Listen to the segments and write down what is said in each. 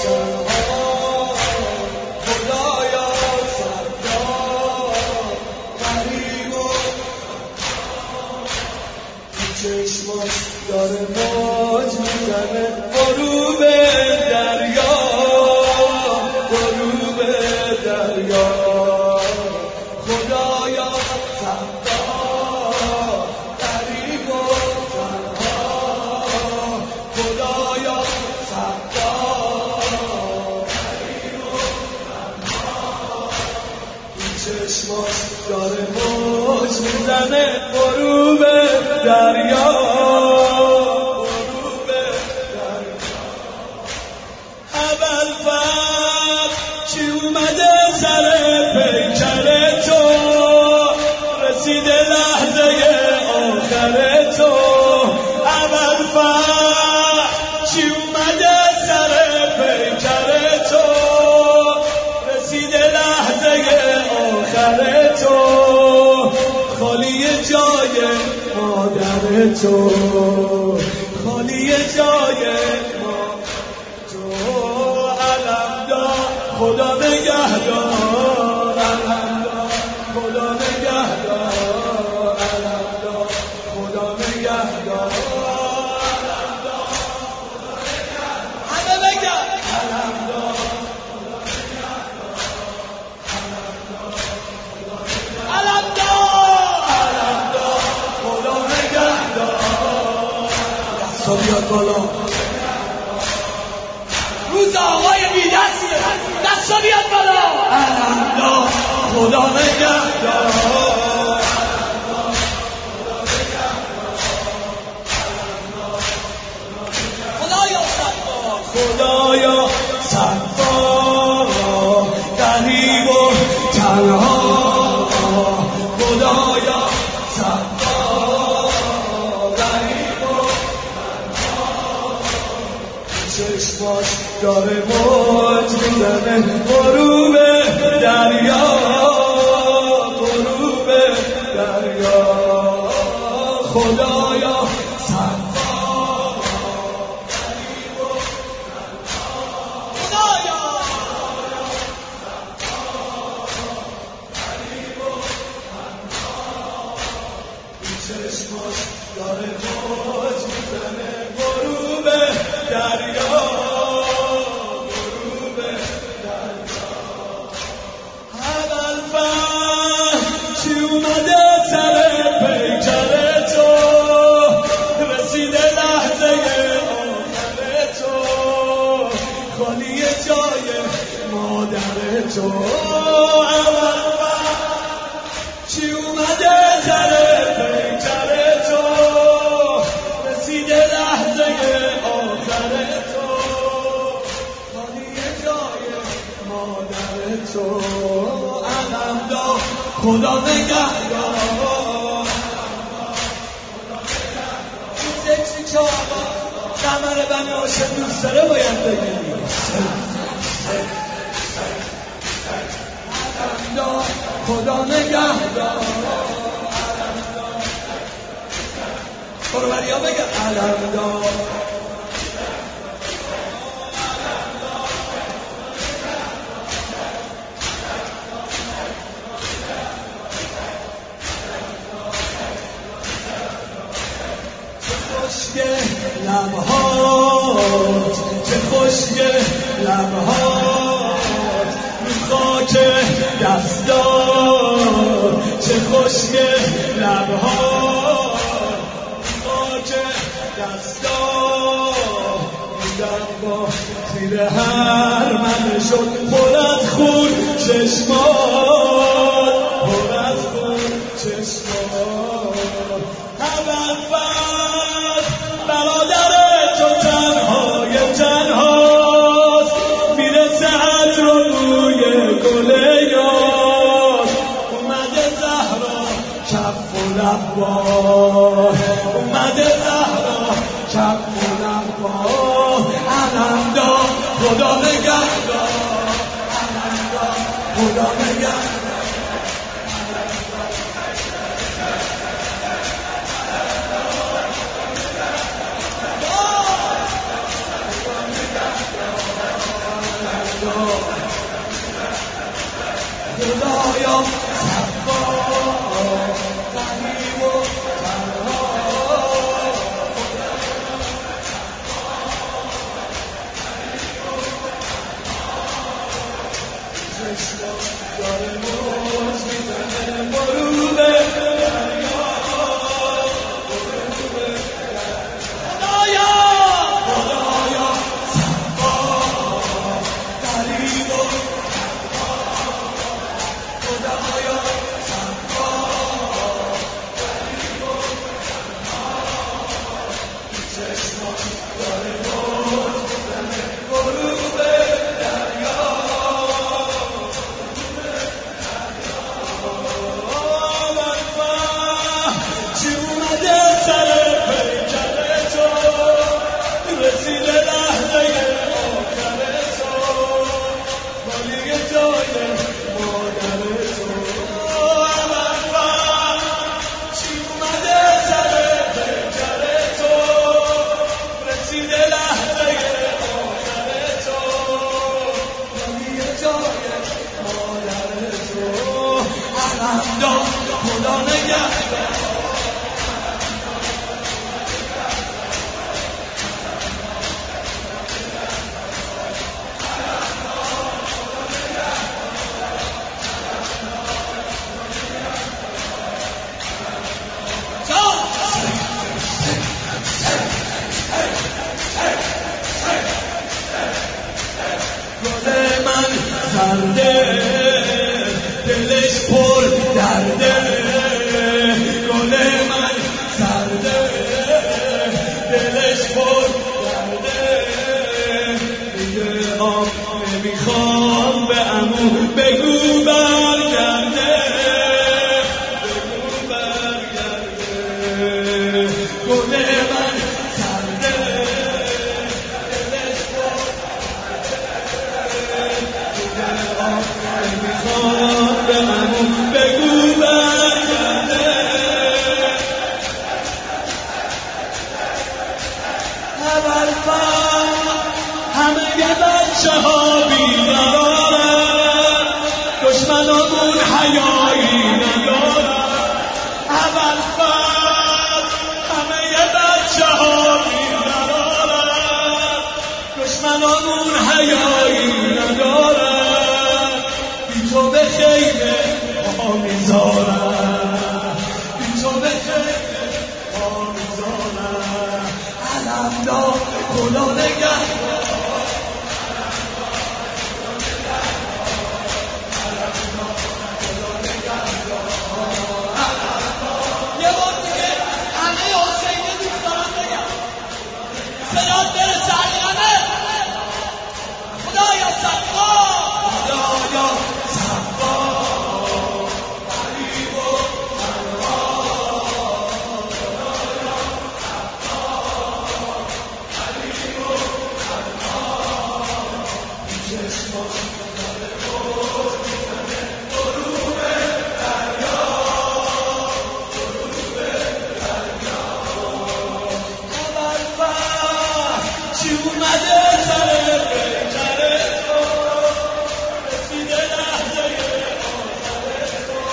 تنها خدایا صدا غریب و تو چشماش داره موج میزنه غروب دریا غروب دریا خدایا صدا غریب و تنها خدایا صدا غریب و تنها تو چشماش داره موج میزنه غروب دریا چی اومده سر پیکر تو رسیده لحظه آخر تو اول چی اومده سر پیکر تو رسیده لحظه آخر تو خالی جای مادر تو خالی جای خدا نگهدار علمدار خدا نگهدار علمدار خدا نگهدار علمدار همه بگن علمدار علمدار علمدار خدا نگهدار دستا بیاد بالا روز آقای بی‌دستیه دستا بیاد بالا علمدار خدا نگهدار خدایا صفا خدایا صفا غریب و تنها خدایا صفا غریب و تنها چشماش داره موج میزنه غروب دریا غروب دریا خدایا صفا غریب و تنها خدایا غریب و تنها چشماش داره موج میزنه غروب دریا خالی جای مادر تو چی اومده سر پیکر تو رسیده لحظه آخر تو خالی جای مادر تو علمدار خدا نگهدار این سکسی چاقا قمر بنی هاشم دوست داره باید بگیری علمدار خدا نگهدار برو بریا بگه علمدار لبهات چه خوشگه لبهات رو خاک دستات چه خوشگه لبهات رو خاک دستات دیدم با زیر هر من شد پر از خون چشمات پر از خون چشمات اول برادر تو تنهای تنهاست میرسه عطر و بوی گل یار اومده زهرا کف و لبا اومده زهرا کف و لبا علمدار خدا نگهدار علمدار خدا نگهدار الاندا صفا غریب و تنها چشماش داره موج میزنه غروب دریا خدایا خدایا صفا غریب و خدایا صفا غریب و چشماش داره موج میزنه غروب دریا خدا نگهدار گل من زرده دلش پر درده گل من زرده دلش پر درده دیگه آب نمیخوام به عمو بگو برگرده بگو برگرده گل من زرده دلش پر دیگه آب نمیخوام به عمو بگو برگرده همه بچه ها بیقرارن دشمنامون حیایی ندارن همه بچه ها بیقرارن دشمنامون حیایی ندارن بی تو به خیمه پا میذارن بی تو به خیمه پا میذارن الاندا خدا نگهدار یه بار دیگه همه حسینی دوست دارم بگم صدات برسه همه خدایا صفا خدایا صفا غریب و تنها خدایا صفا غریب و تنها چشماش داره موج میزنه غروب دریا چی اومده سر پیکر تو رسیده لحظه آخر تو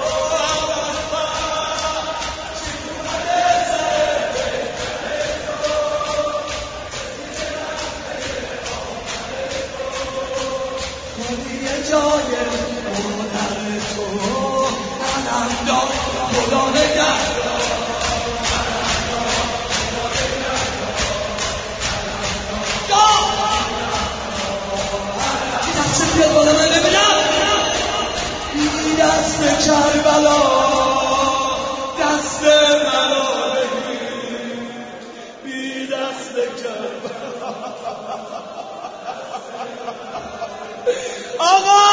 چی اومده سر پیکر تو رسیده لحظه آخر تو خودی جای مادر تو الاندا خدا نگهدار بیاد بالا من ببینم بی دست کربلا دست منو بگیر بی دست کربلا آقا